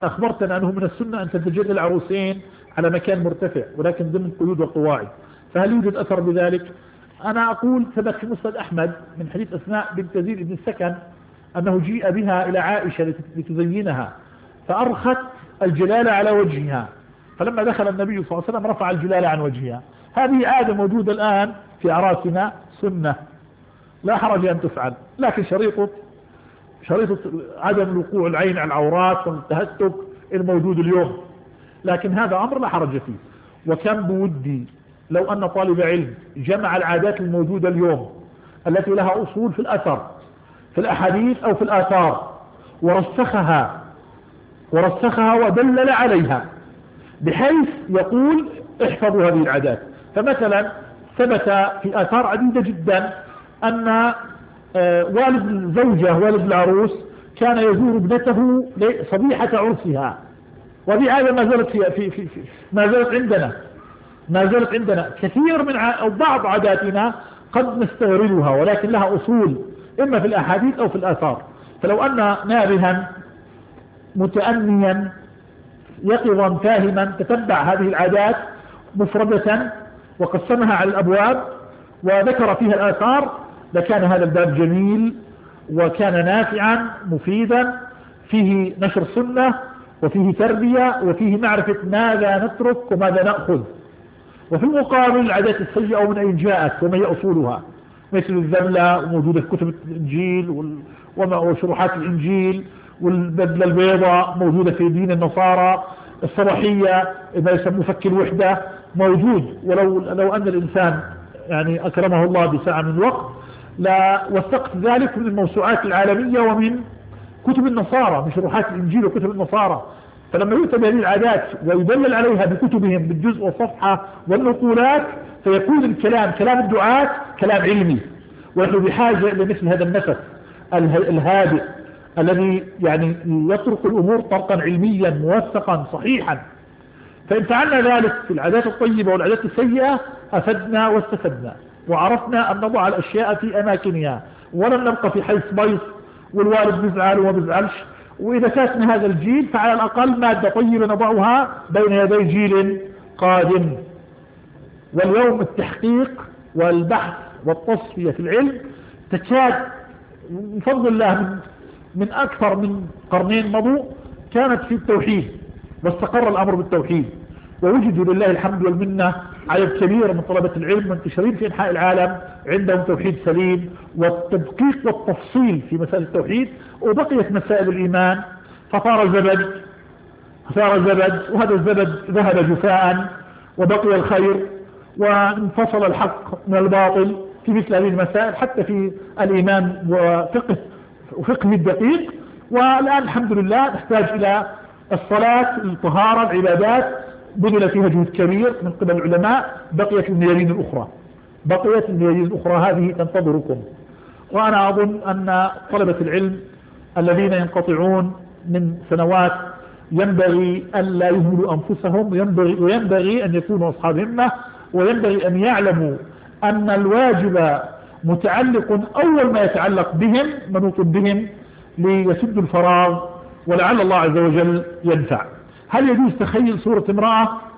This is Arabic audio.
أخبرتنا أنه من السنة أن تتجلى العروسين على مكان مرتفع ولكن ضمن قيود وقواعد، فهل يوجد أثر بذلك؟ أنا أقول ثبت في مسند أحمد من حديث أسماء بنت يزيد بن السكن أنه جيء بها إلى عائشة لتزينها فأرخت الجلالة على وجهها، فلما دخل النبي صلى الله عليه وسلم رفع الجلالة عن وجهها. هذه عادة موجودة الآن في أعراسنا، سنة لا حرج أن تفعل، لكن شريطة عدم وقوع العين على العورات والتهتك الموجود اليوم، لكن هذا أمر لا حرج فيه. وكم بودي لو أن طالب علم جمع العادات الموجودة اليوم التي لها أصول في الأثر في الأحاديث أو في الآثار ورسخها ودلل عليها، بحيث يقول احفظوا هذه العادات. فمثلا ثبت في آثار عديدة جدا أن والد الزوجة والد العروس كان يزور ابنته صبيحة عرسها، وهذه عادة ما زالت عندنا كثير من أو بعض عاداتنا قد نستغربها ولكن لها أصول إما في الأحاديث أو في الآثار. فلو أن نابها متأنيا يقظا فاهما تتبع هذه العادات مفردة وقسمها على الأبواب وذكر فيها الآثار لكان هذا الباب جميل وكان نافعا مفيدا، فيه نشر سنة وفيه تربية وفيه معرفة ماذا نترك وماذا نأخذ. وفي المقابل العادات السيئة ومن أين جاءت وما هي أصولها، مثل الذملة موجودة في كتب الإنجيل وشروحات الإنجيل، والبدلة البيضاء موجودة في دين النصارى، الصباحية ما يسمى فك الوحدة موجود. ولو أن الإنسان يعني أكرمه الله بساعة من الوقت لا وثقت ذلك من الموسوعات العالمية ومن كتب النصارى، من شروحات الإنجيل وكتب النصارى. فلما يؤتى هذه العادات ويدلل عليها بكتبهم بالجزء والصفحة والنقولات فيكون الكلام كلام الدعاة كلام علمي، ونحن بحاجة إلى مثل هذا النفس الهادئ الذي يعني يطرق الأمور طرقا علميا موثقا صحيحا. فإن فعلنا ذلك في العادات الطيبة والعادات السيئة أفدنا واستفدنا وعرفنا أن نضع الأشياء في أماكنها ولم نبقى في حيث بيص والوالد بيزعل وما بيزعلش. وإذا كانت هذا الجيل فعلى الأقل مادة طيبة نضعها بين يدي جيل قادم. واليوم التحقيق والبحث والتصفية في العلم تكاد بفضل الله من أكثر من قرنين مضوا كانت في التوحيد، واستقر الأمر بالتوحيد، ووجدوا لله الحمد والمنة عدد كبير من طلبة العلم منتشرين في أنحاء العالم عندهم توحيد سليم والتدقيق والتفصيل في مسائل التوحيد، وبقيت مسائل الإيمان فصار زبد وهذا الزبد ذهب جفاء وبقي الخير وانفصل الحق من الباطل في مثل هذه المسائل حتى في الإيمان وفقه الدقيق. والآن الحمد لله نحتاج إلى الصلاة الطهارة العبادات بذل فيها جهد كبير من قبل العلماء، بقيت الميادين الأخرى هذه تنتظركم. وأنا أظن أن طلبة العلم الذين ينقطعون من سنوات ينبغي أن لا يهملوا أنفسهم، وينبغي أن يكونوا أصحاب همة، وينبغي أن يعلموا أن الواجب متعلق أول ما يتعلق بهم منوط بهم ليسدوا الفراغ ولعل الله عز وجل ينفع. هل يجوز تخيل صورة امرأة